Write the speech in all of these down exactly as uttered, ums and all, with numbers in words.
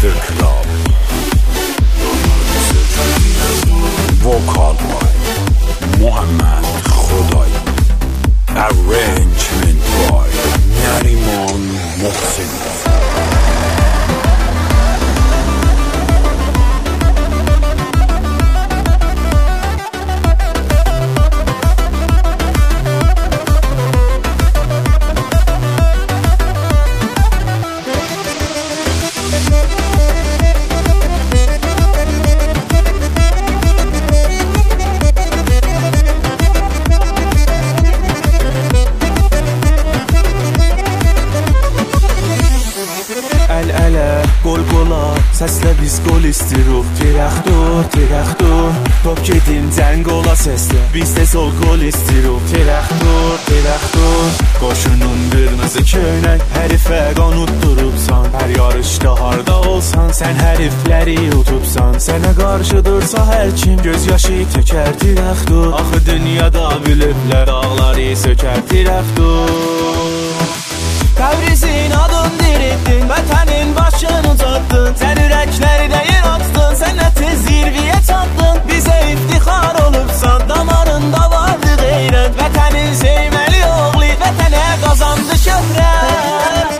Master Club. Vocal by Muhammad Khodai. Arrangement by Nariman Mohsin. Səslə biz qol istiruq. Tirəxdur, tirəxdur, top gedin cəng ola səslə. Biz də sol qol istiruq. Tirəxdur, tirəxdur, qoşunun qırmızı köynək. Hərifə qanut durubsan, hər yarışda harda olsan, sən hərifləri utubsan. Sənə qarşı dursa hər kim göz yaşı tökər. Tirəxdur, axı dünyada biliblər dağları sökər. Tirəxdur, Təbrizin adın diritdin, vətənin başını ucatdın. Sən ürəklərdə yer açdın, sən nə tez zirviyə çatdın. Bizə iftixar olubsan, damarında vardı qeyrət. Vətənin sevməli oğlu, vətənə qazandı şöhrət.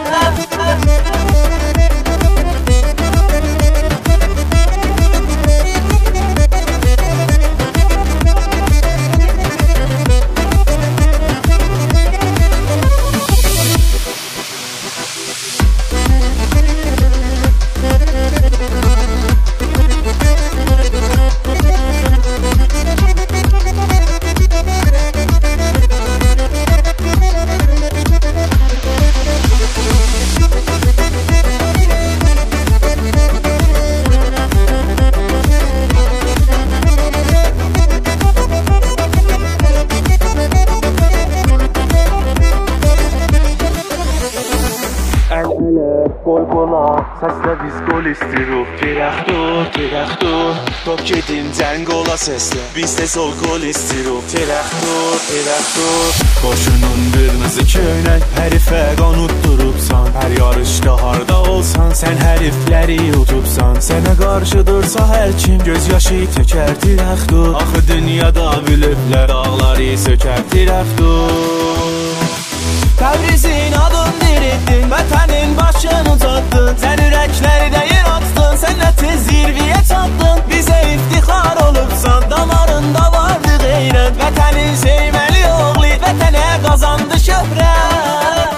Qol qola, səslə biz qol istiruq. Tirəxdur, tirəxdur, top gedin cəng ola səslə. Biz də sol qol istiruq. Tirəxdur, tirəxdur, qoşunun qırmızı köynək. Hərifə qanut durubsan, hər yarışda harda olsan, sən hərifləri utubsan. Sənə qarşı dursa hər kim göz yaşı tökər. Tirəxdur, axı dünyada biliblər dağları sökər. Tirəxdur, Təbrizin adın diritdin, vətənin başını ucatdın. Sən ürəklərdə yer açdın, sən nə tez zirviyə çatdın. Bizə iftixar olubsan, damarında vardı qeyrət. Vətənin sevməli oğlu, vətənə qazandı şöhrət.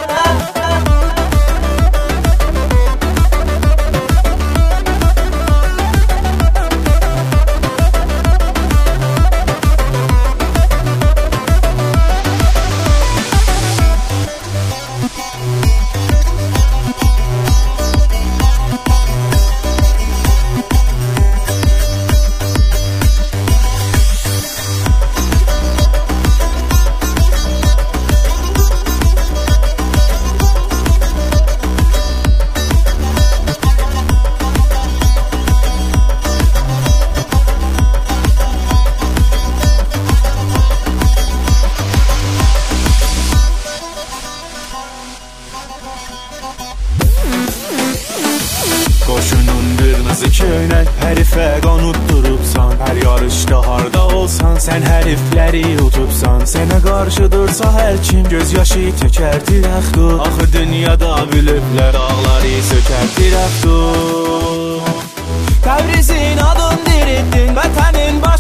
Qoşunun qırmızı köynək, hərifə qanut durubsan. Hər yarışda harda olsan, sən hərifləri utubsan. Sənə qarşı dursa hər kim göz yaşı tökər. Tirəxdur, axı dünyada biliblər dağları sökər. Tirəxdur, Təbrizin adın diritdin, vətənin başını